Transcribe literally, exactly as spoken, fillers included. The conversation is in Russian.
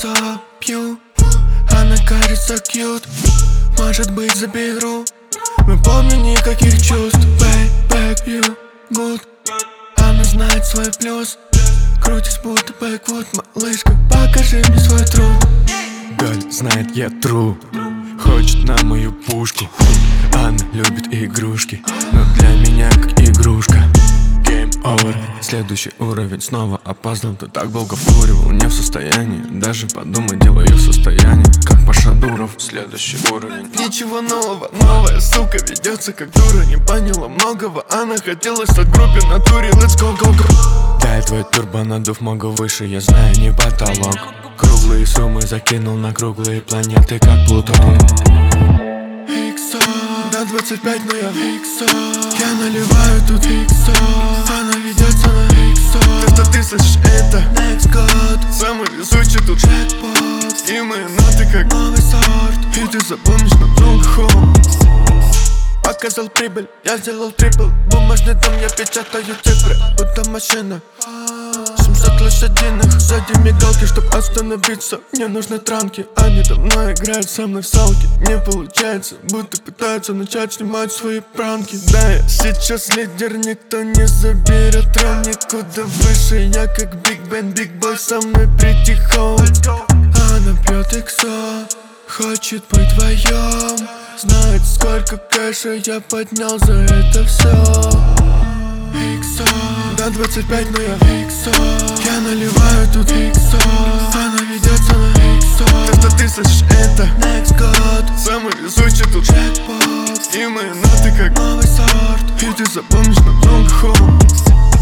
Иксо пью, она кажется кьют. Может быть, заберу. Мы помним никаких чувств. Back, you good. Она знает свой плюс. Крутись будто бэквуд. Малышка, покажи мне свой труд. Галь знает, я true. Хочет на мою пушку. Она любит игрушки, но для меня как игрушка. Game over. Следующий уровень, снова опоздал. Ты так долго вкуривал, не в состоянии даже подумать, дело ее состояние. Как Паша Дуров, следующий уровень. Ничего нового, новая сука ведется как дура. Не поняла многого, она хотела стать в группе натуре. Let's go, go, go. Дай твой турбо надув, могу выше, я знаю, не потолок. Круглые суммы закинул на круглые планеты, как Плутон. Иксо, до двадцать пять, но я в Иксо. Я наливаю тут Иксо. Она ведется на Иксо. Просто ты слышишь это Next God. Самый везучий тут джекпот. И мои ноты как новый сорт. И ты запомнишь надолго хом. Показал прибыль, я сделал трипл. Бумажный дом, я печатаю цифры. Будто машина семьсот лошадиных. Сзади мигалки, чтоб остановиться. Мне нужны транки, они давно играют со мной в салки. Не получается, будто пытаются начать снимать свои пранки. Да, я сейчас лидер, никто не заберет трон. Никуда выше, я как Биг Бен, Биг Бой, со мной прийти home. Она пьет иксо, хочет быть вдвоем. Знает, сколько кэша я поднял за это все. Иксо, до двадцать пять, но я в Иксо. Я наливаю тут Иксо. Она ведется на Иксо. Просто ты слышишь это Next God. Самый везучий тут джекпот. И мои ноты как новый сорт. И ты запомнишь надолго хом.